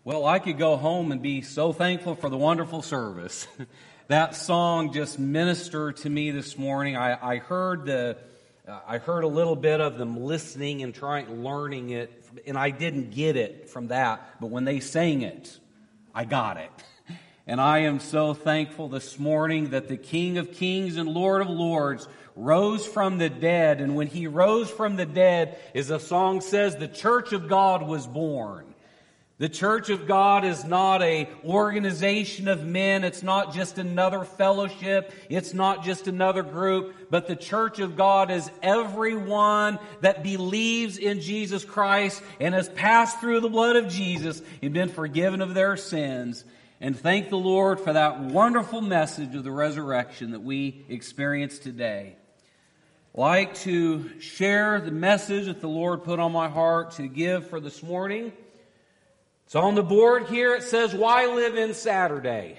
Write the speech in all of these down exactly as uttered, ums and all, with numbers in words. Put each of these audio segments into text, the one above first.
Well, I could go home and be so thankful for the wonderful service. That song just ministered to me this morning. I, I heard the, uh, I heard a little bit of them listening and trying, learning it, and I didn't get it from that. But when they sang it, I got it. And I am so thankful this morning that the King of Kings and Lord of Lords rose from the dead. And when He rose from the dead, as the song says, the Church of God was born. The Church of God is not an organization of men. It's not just another fellowship. It's not just another group. But the Church of God is everyone that believes in Jesus Christ and has passed through the blood of Jesus and been forgiven of their sins. And thank the Lord for that wonderful message of the resurrection that we experience today. I'd like to share the message that the Lord put on my heart to give for this morning. So on the board here it says, why live in Saturday?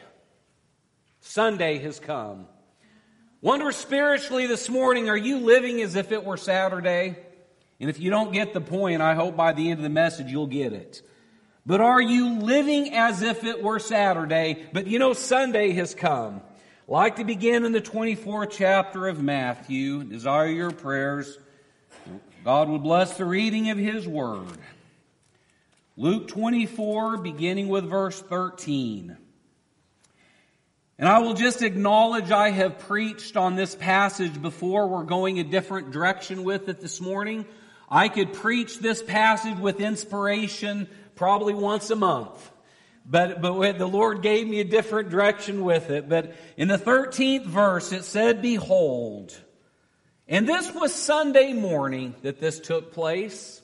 Sunday has come. Wonder spiritually this morning, are you living as if it were Saturday? And if you don't get the point, I hope by the end of the message you'll get it. But are you living as if it were Saturday? But you know, Sunday has come. I'd like to begin in the twenty-fourth chapter of Matthew. Desire your prayers. God will bless the reading of His Word. Luke twenty-four, beginning with verse thirteen. And I will just acknowledge I have preached on this passage before. We're going a different direction with it this morning. I could preach this passage with inspiration probably once a month. But, but the Lord gave me a different direction with it. But in the thirteenth verse it said, behold. And this was Sunday morning that this took place.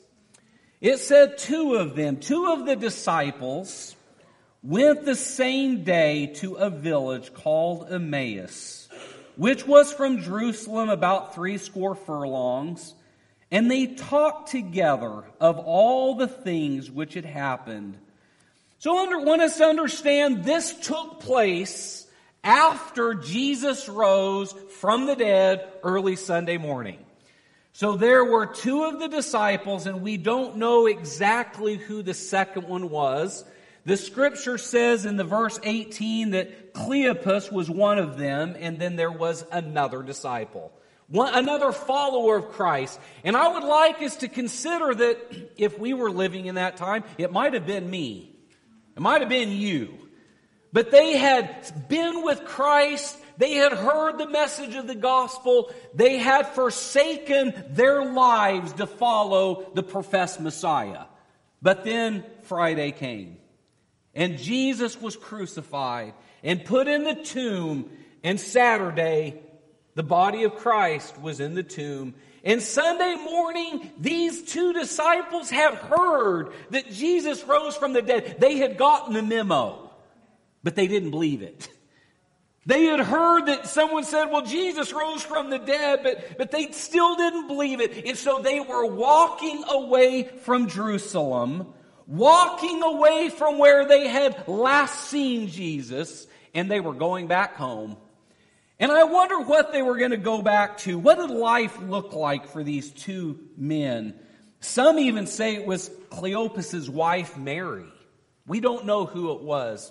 It said two of them, two of the disciples, went the same day to a village called Emmaus, which was from Jerusalem about threescore furlongs, and they talked together of all the things which had happened. So I want us to understand this took place after Jesus rose from the dead early Sunday morning. So there were two of the disciples, and we don't know exactly who the second one was. The scripture says in the verse eighteen that Cleopas was one of them, and then there was another disciple, one, another follower of Christ. And I would like us to consider that if we were living in that time, it might have been me. It might have been you. But they had been with Christ. They had heard the message of the gospel. They had forsaken their lives to follow the professed Messiah. But then Friday came, and Jesus was crucified and put in the tomb. And Saturday, the body of Christ was in the tomb. And Sunday morning, these two disciples had heard that Jesus rose from the dead. They had gotten the memo, but they didn't believe it. They had heard that someone said, well, Jesus rose from the dead, but, but they still didn't believe it. And so they were walking away from Jerusalem, walking away from where they had last seen Jesus, and they were going back home. And I wonder what they were going to go back to. What did life look like for these two men? Some even say it was Cleopas's wife, Mary. We don't know who it was.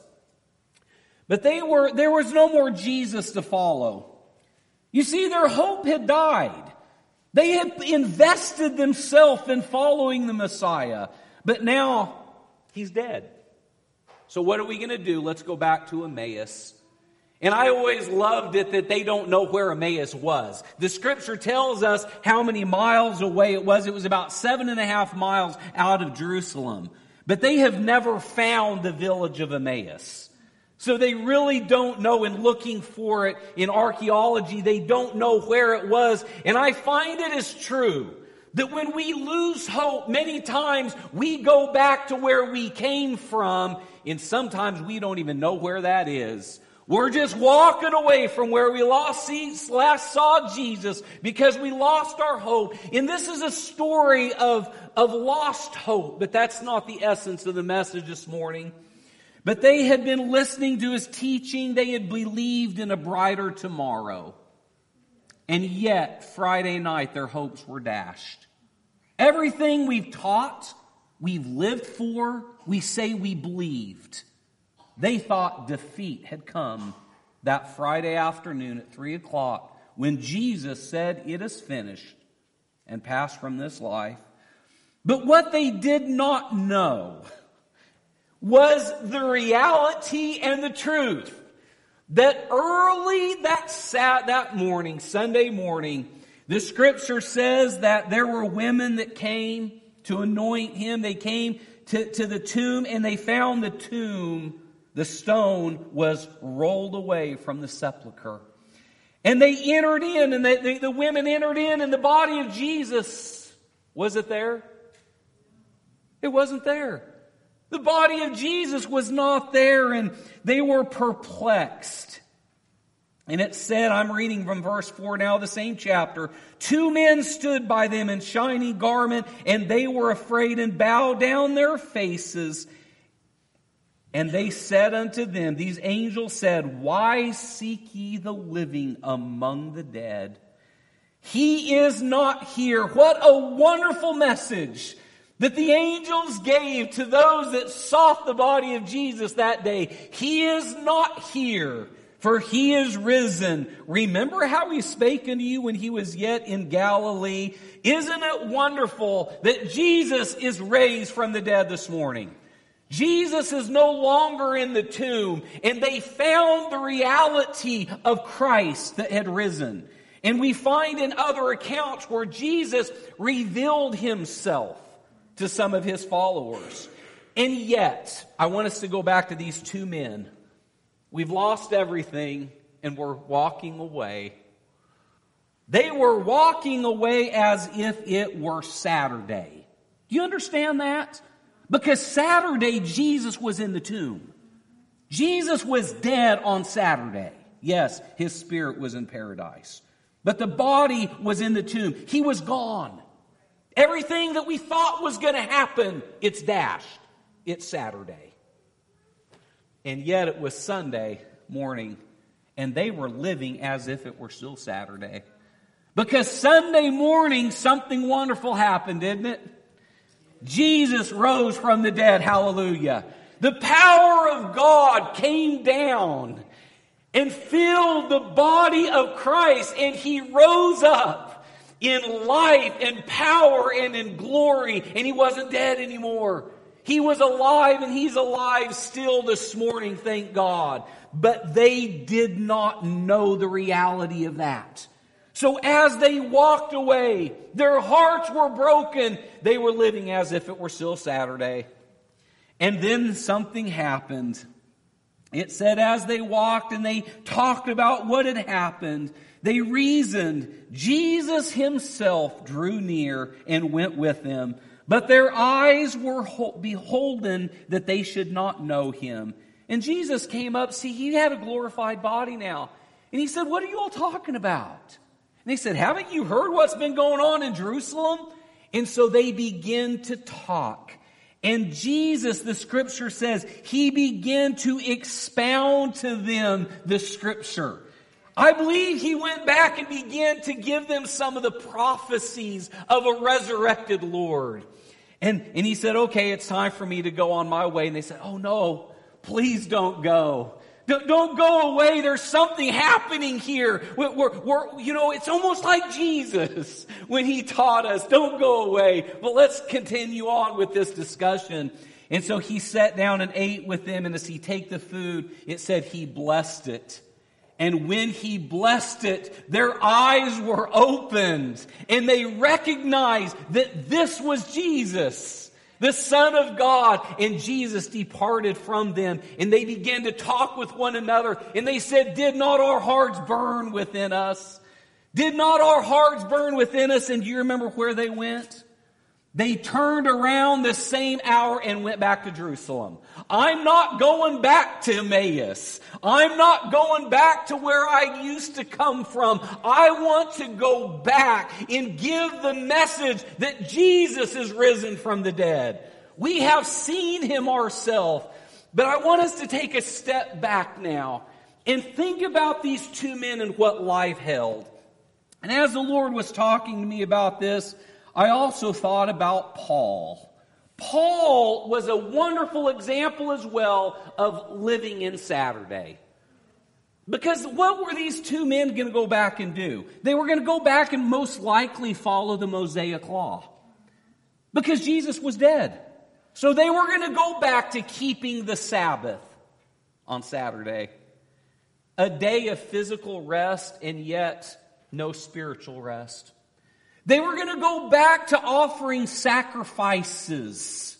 But they were, there was no more Jesus to follow. You see, their hope had died. They had invested themselves in following the Messiah. But now, He's dead. So what are we going to do? Let's go back to Emmaus. And I always loved it that they don't know where Emmaus was. The scripture tells us how many miles away it was. It was about seven and a half miles out of Jerusalem. But they have never found the village of Emmaus. So they really don't know, in looking for it in archaeology, they don't know where it was. And I find it is true that when we lose hope, many times we go back to where we came from, and sometimes we don't even know where that is. We're just walking away from where we lost, last saw Jesus because we lost our hope. And this is a story of, of lost hope, but that's not the essence of the message this morning. But they had been listening to His teaching. They had believed in a brighter tomorrow. And yet, Friday night, their hopes were dashed. Everything we've taught, we've lived for, we say we believed. They thought defeat had come that Friday afternoon at three o'clock when Jesus said, "It is finished," and passed from this life. But what they did not know was the reality and the truth that early that sat that morning, Sunday morning, the scripture says that there were women that came to anoint him. They came to, to the tomb, and they found the tomb, the stone was rolled away from the sepulcher. And they entered in, and they, the, the women entered in, and the body of Jesus, was it there? It wasn't there. The body of Jesus was not there, and they were perplexed. And it said, I'm reading from verse four now, the same chapter, two men stood by them in shining garment, and they were afraid and bowed down their faces. And they said unto them, these angels said, why seek ye the living among the dead? He is not here. What a wonderful message that the angels gave to those that sought the body of Jesus that day. He is not here, for he is risen. Remember how he spake unto you when he was yet in Galilee? Isn't it wonderful that Jesus is raised from the dead this morning? Jesus is no longer in the tomb, and they found the reality of Christ that had risen. And we find in other accounts where Jesus revealed himself to some of his followers. And yet, I want us to go back to these two men. We've lost everything, and we're walking away. They were walking away as if it were Saturday. Do you understand that? Because Saturday, Jesus was in the tomb. Jesus was dead on Saturday. Yes, his spirit was in paradise. But the body was in the tomb. He was gone. Everything that we thought was going to happen, it's dashed. It's Saturday. And yet it was Sunday morning, and they were living as if it were still Saturday. Because Sunday morning, something wonderful happened, didn't it? Jesus rose from the dead. Hallelujah. The power of God came down and filled the body of Christ, and he rose up in life and power and in glory, and he wasn't dead anymore. He was alive, and he's alive still this morning, thank God. But they did not know the reality of that. So as they walked away, their hearts were broken. They were living as if it were still Saturday. And then something happened. It said as they walked and they talked about what had happened, they reasoned. Jesus himself drew near and went with them. But their eyes were beholden that they should not know him. And Jesus came up. See, he had a glorified body now. And he said, what are you all talking about? And they said, haven't you heard what's been going on in Jerusalem? And so they begin to talk. And Jesus, the scripture says, he began to expound to them the scripture. I believe he went back and began to give them some of the prophecies of a resurrected Lord. And, and he said, okay, it's time for me to go on my way. And they said, oh no, please don't go. Don't go away. There's something happening here. We're, we're, we're, you know, it's almost like Jesus when he taught us. Don't go away. But let's continue on with this discussion. And so he sat down and ate with them. And as he take the food, it said he blessed it. And when he blessed it, their eyes were opened. And they recognized that this was Jesus, the Son of God. And Jesus departed from them, and they began to talk with one another. And they said, did not our hearts burn within us? Did not our hearts burn within us? And do you remember where they went? They turned around the same hour and went back to Jerusalem. I'm not going back to Emmaus. I'm not going back to where I used to come from. I want to go back and give the message that Jesus is risen from the dead. We have seen him ourselves. But I want us to take a step back now and think about these two men and what life held. And as the Lord was talking to me about this, I also thought about Paul. Paul was a wonderful example as well of living in Saturday. Because what were these two men going to go back and do? They were going to go back and most likely follow the Mosaic law. Because Jesus was dead. So they were going to go back to keeping the Sabbath on Saturday. A day of physical rest and yet no spiritual rest. They were going to go back to offering sacrifices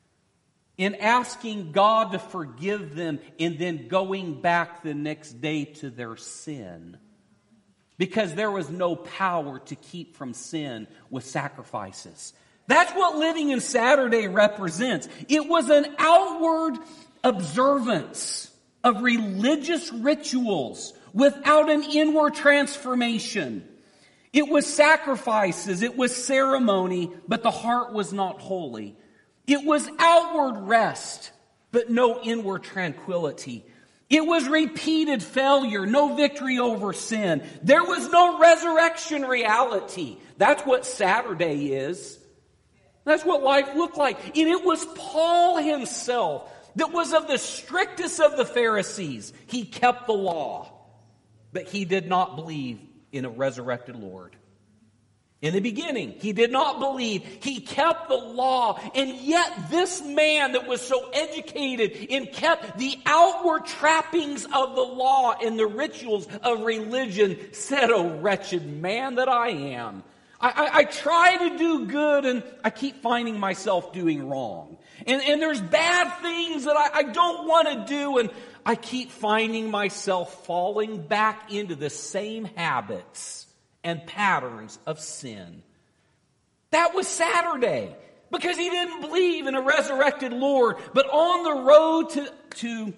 and asking God to forgive them and then going back the next day to their sin. Because there was no power to keep from sin with sacrifices. That's what living in Saturday represents. It was an outward observance of religious rituals without an inward transformation. It was sacrifices, it was ceremony, but the heart was not holy. It was outward rest, but no inward tranquility. It was repeated failure, no victory over sin. There was no resurrection reality. That's what Saturday is. That's what life looked like. And it was Paul himself that was of the strictest of the Pharisees. He kept the law, but he did not believe in a resurrected Lord. In the beginning, he did not believe. He kept the law. And yet this man that was so educated and kept the outward trappings of the law and the rituals of religion said, "Oh, wretched man that I am. I, I, I try to do good and I keep finding myself doing wrong. And, and there's bad things that I, I don't want to do and I keep finding myself falling back into the same habits and patterns of sin." That was Saturday because he didn't believe in a resurrected Lord. But on the road to, to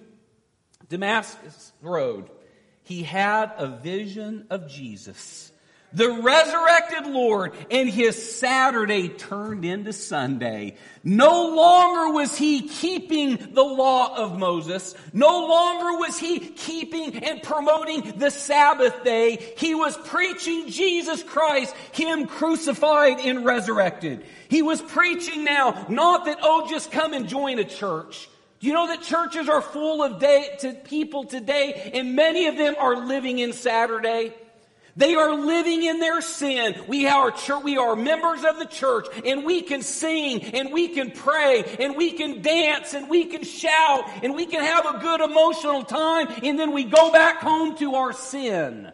Damascus Road, he had a vision of Jesus, the resurrected Lord, and his Saturday turned into Sunday. No longer was he keeping the law of Moses. No longer was he keeping and promoting the Sabbath day. He was preaching Jesus Christ, him crucified and resurrected. He was preaching now, not that, oh, just come and join a church. Do you know that churches are full of day, to people today, and many of them are living in Saturday? They are living in their sin. We are church, we are members of the church, and we can sing, and we can pray, and we can dance, and we can shout, and we can have a good emotional time, and then we go back home to our sin.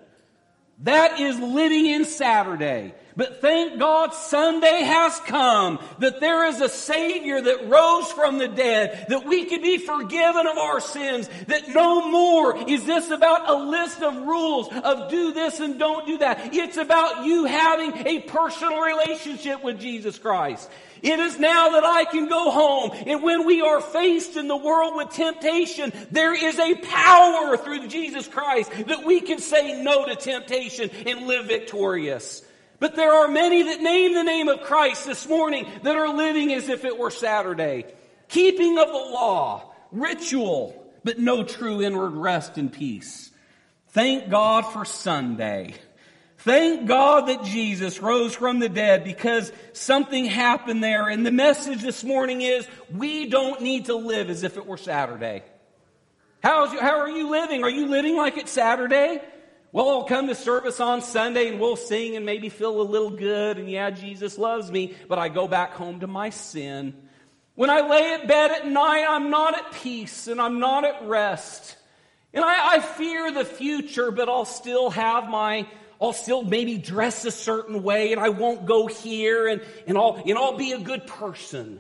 That is living in Saturday. But thank God Sunday has come, that there is a Savior that rose from the dead, that we can be forgiven of our sins, that no more is this about a list of rules of do this and don't do that. It's about you having a personal relationship with Jesus Christ. It is now that I can go home, and when we are faced in the world with temptation, there is a power through Jesus Christ that we can say no to temptation and live victorious. But there are many that name the name of Christ this morning that are living as if it were Saturday. Keeping of the law, ritual, but no true inward rest and peace. Thank God for Sunday. Thank God that Jesus rose from the dead because something happened there. And the message this morning is we don't need to live as if it were Saturday. How's you, how are you living? Are you living like it's Saturday? Well, I'll come to service on Sunday and we'll sing and maybe feel a little good. And yeah, Jesus loves me, but I go back home to my sin. When I lay at bed at night, I'm not at peace and I'm not at rest. And I, I fear the future, but I'll still have my, I'll still maybe dress a certain way and I won't go here and, and I'll, and I'll be a good person.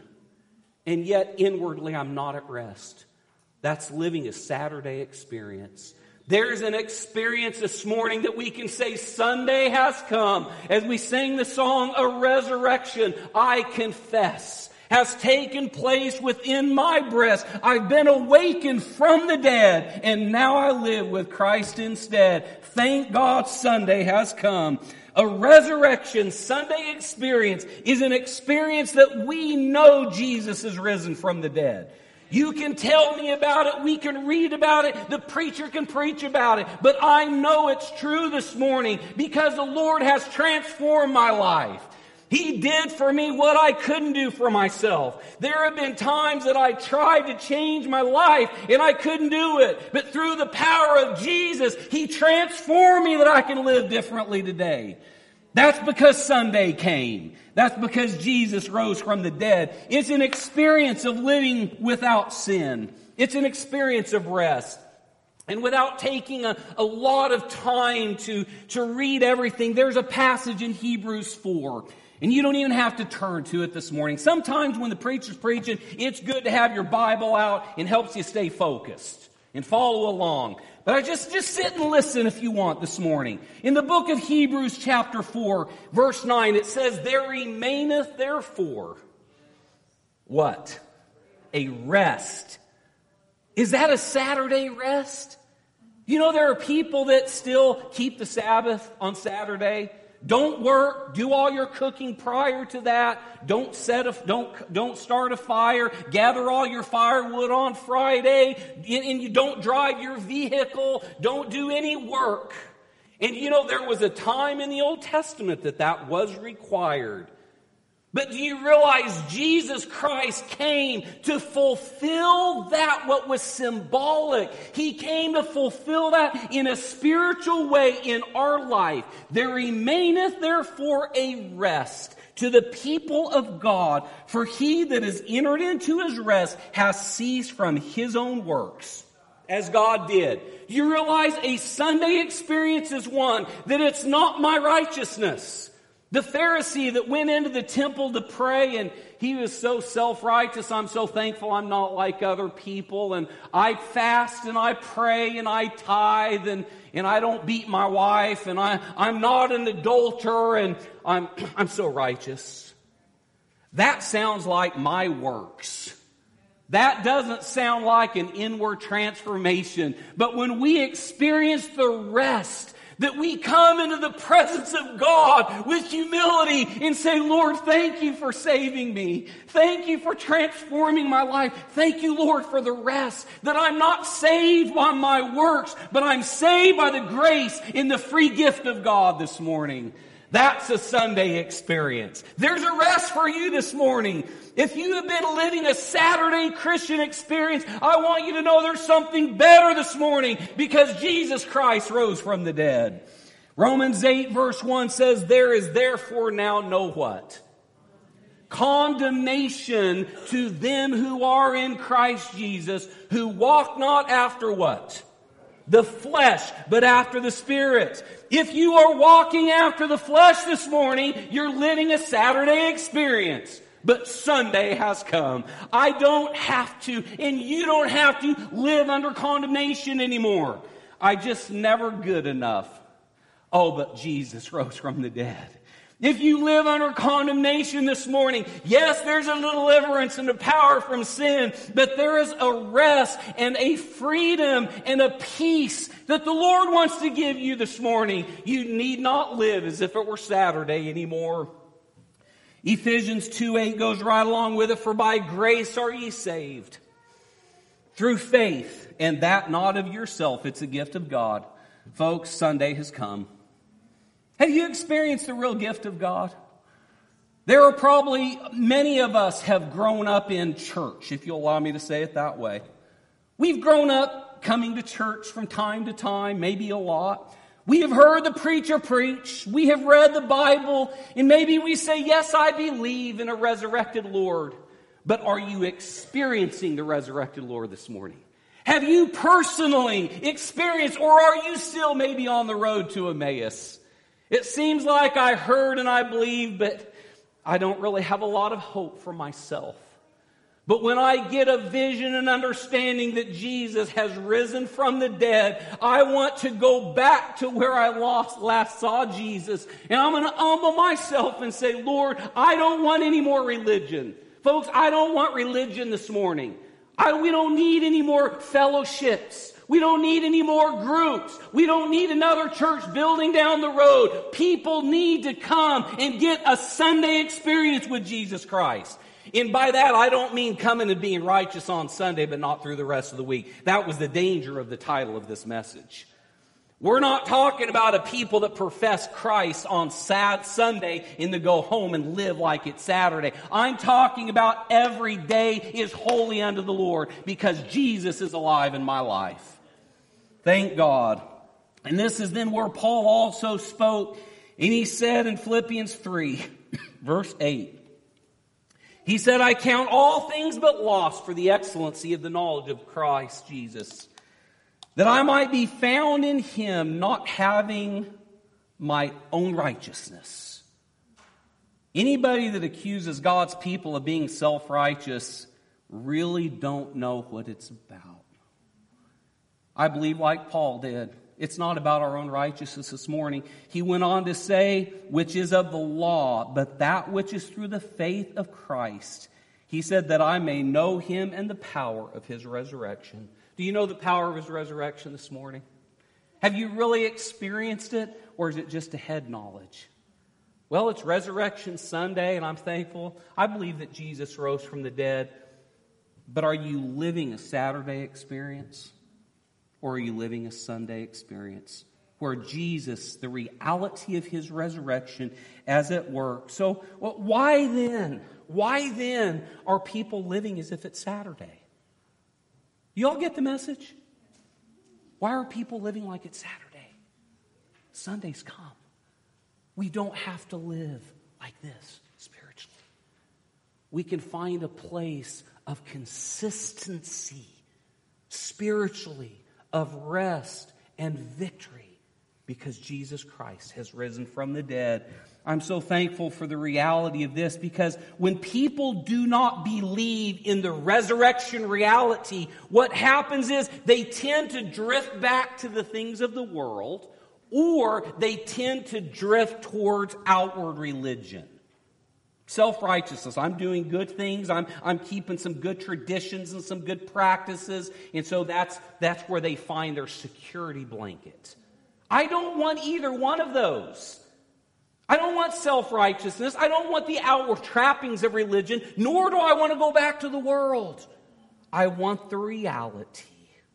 And yet inwardly, I'm not at rest. That's living a Saturday experience. There's an experience this morning that we can say Sunday has come. As we sing the song, a resurrection, I confess, has taken place within my breast. I've been awakened from the dead, and now I live with Christ instead. Thank God Sunday has come. A resurrection Sunday experience is an experience that we know Jesus is risen from the dead. You can tell me about it. We can read about it. The preacher can preach about it. But I know it's true this morning because the Lord has transformed my life. He did for me what I couldn't do for myself. There have been times that I tried to change my life and I couldn't do it. But through the power of Jesus, He transformed me that I can live differently today. That's because Sunday came. That's because Jesus rose from the dead. It's an experience of living without sin. It's an experience of rest. And without taking a, a lot of time to, to read everything, there's a passage in Hebrews four. And you don't even have to turn to it this morning. Sometimes when the preacher's preaching, it's good to have your Bible out and helps you stay focused and follow along. But I just, just sit and listen if you want this morning. In the book of Hebrews chapter four, verse nine, it says, "There remaineth therefore," what? A rest. Is that a Saturday rest? You know, there are people that still keep the Sabbath on Saturday. Don't work. Do all your cooking prior to that. Don't set a, don't, don't start a fire. Gather all your firewood on Friday. And you don't drive your vehicle. Don't do any work. And you know, there was a time in the Old Testament that that was required. But do you realize Jesus Christ came to fulfill that what was symbolic? He came to fulfill that in a spiritual way in our life. There remaineth therefore a rest to the people of God, for he that is entered into his rest has ceased from his own works, as God did. Do you realize a Sunday experience is one that it's not my righteousness? The Pharisee that went into the temple to pray, and he was so self-righteous. I'm so thankful I'm not like other people. And I fast and I pray and I tithe and, and I don't beat my wife and I, I'm not an adulterer and I'm, I'm so righteous. That sounds like my works. That doesn't sound like an inward transformation. But when we experience the rest, that we come into the presence of God with humility and say, Lord, thank you for saving me. Thank you for transforming my life. Thank you, Lord, for the rest. That I'm not saved by my works, but I'm saved by the grace in the free gift of God this morning. That's a Sunday experience. There's a rest for you this morning. If you have been living a Saturday Christian experience, I want you to know there's something better this morning because Jesus Christ rose from the dead. Romans eight verse one says, "There is therefore now no what? Condemnation to them who are in Christ Jesus, who walk not after what? The flesh, but after the Spirit." If you are walking after the flesh this morning, you're living a Saturday experience. But Sunday has come. I don't have to, and you don't have to live under condemnation anymore. I just never good enough. Oh, but Jesus rose from the dead. If you live under condemnation this morning, yes, there's a deliverance and a power from sin, but there is a rest and a freedom and a peace that the Lord wants to give you this morning. You need not live as if it were Saturday anymore. Ephesians two eight goes right along with it. "For by grace are ye saved, through faith, and that not of yourself. It's a gift of God." Folks, Sunday has come. Have you experienced the real gift of God? There are probably, many of us have grown up in church, if you'll allow me to say it that way. We've grown up coming to church from time to time, maybe a lot. We have heard the preacher preach. We have read the Bible. And maybe we say, yes, I believe in a resurrected Lord. But are you experiencing the resurrected Lord this morning? Have you personally experienced, or are you still maybe on the road to Emmaus? It seems like I heard and I believe, but I don't really have a lot of hope for myself. But when I get a vision and understanding that Jesus has risen from the dead, I want to go back to where I lost, last saw Jesus. And I'm going to humble myself and say, Lord, I don't want any more religion. Folks, I don't want religion this morning. I, we don't need any more fellowships. We don't need any more groups. We don't need another church building down the road. People need to come and get a Sunday experience with Jesus Christ. And by that, I don't mean coming and being righteous on Sunday, but not through the rest of the week. That was the danger of the title of this message. We're not talking about a people that profess Christ on sad Sunday and to go home and live like it's Saturday. I'm talking about every day is holy unto the Lord because Jesus is alive in my life. Thank God. And this is then where Paul also spoke, and he said in Philippians three, verse eight, he said, I count all things but loss for the excellency of the knowledge of Christ Jesus, that I might be found in him, not having my own righteousness. Anybody that accuses God's people of being self-righteous really don't know what it's about. I believe like Paul did. It's not about our own righteousness this morning. He went on to say, which is of the law, but that which is through the faith of Christ. He said that I may know him and the power of his resurrection. Do you know the power of his resurrection this morning? Have you really experienced it, or is it just a head knowledge? Well, it's Resurrection Sunday, and I'm thankful. I believe that Jesus rose from the dead. But are you living a Saturday experience, or are you living a Sunday experience where Jesus, the reality of his resurrection, as at work? So well, why then? Why then are people living as if it's Saturday? You all get the message? Why are people living like it's Saturday? Sunday's come. We don't have to live like this spiritually. We can find a place of consistency spiritually, of rest and victory because Jesus Christ has risen from the dead. I'm so thankful for the reality of this because when people do not believe in the resurrection reality, what happens is they tend to drift back to the things of the world, or they tend to drift towards outward religion. Self-righteousness. I'm doing good things. I'm, I'm keeping some good traditions and some good practices. And so that's, that's where they find their security blanket. I don't want either one of those. I don't want self-righteousness. I don't want the outward trappings of religion, nor do I want to go back to the world. I want the reality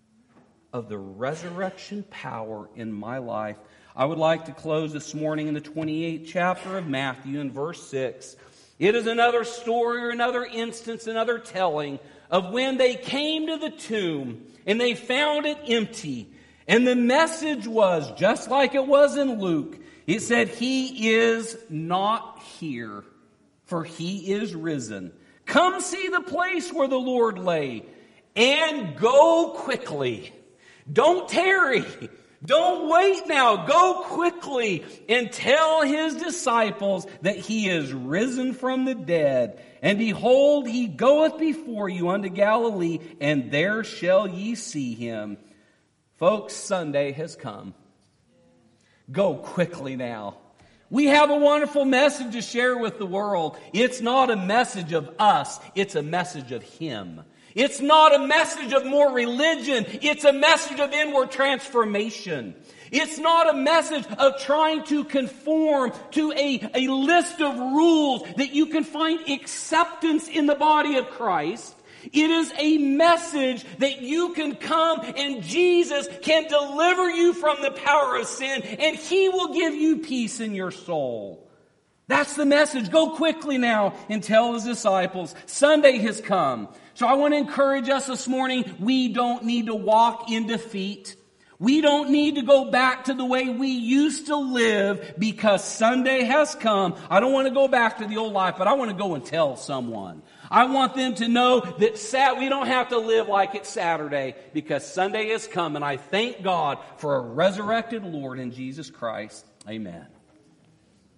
of the resurrection power in my life. I would like to close this morning in the twenty-eighth chapter of Matthew in verse six. It is another story or another instance, another telling of when they came to the tomb and they found it empty. And the message was, just like it was in Luke, it said, He is not here, for He is risen. Come see the place where the Lord lay, and go quickly. Don't tarry. Don't wait now. Go quickly and tell His disciples that He is risen from the dead. And behold, He goeth before you unto Galilee, and there shall ye see Him. Folks, Sunday has come. Go quickly now. We have a wonderful message to share with the world. It's not a message of us. It's a message of Him. It's not a message of more religion. It's a message of inward transformation. It's not a message of trying to conform to a, a list of rules that you can find acceptance in the body of Christ. It is a message that you can come and Jesus can deliver you from the power of sin, and He will give you peace in your soul. That's the message. Go quickly now and tell His disciples. Sunday has come. So I want to encourage us this morning, we don't need to walk in defeat. We don't need to go back to the way we used to live because Sunday has come. I don't want to go back to the old life, but I want to go and tell someone. I want them to know that sat- we don't have to live like it's Saturday because Sunday has come, and I thank God for a resurrected Lord in Jesus Christ. Amen.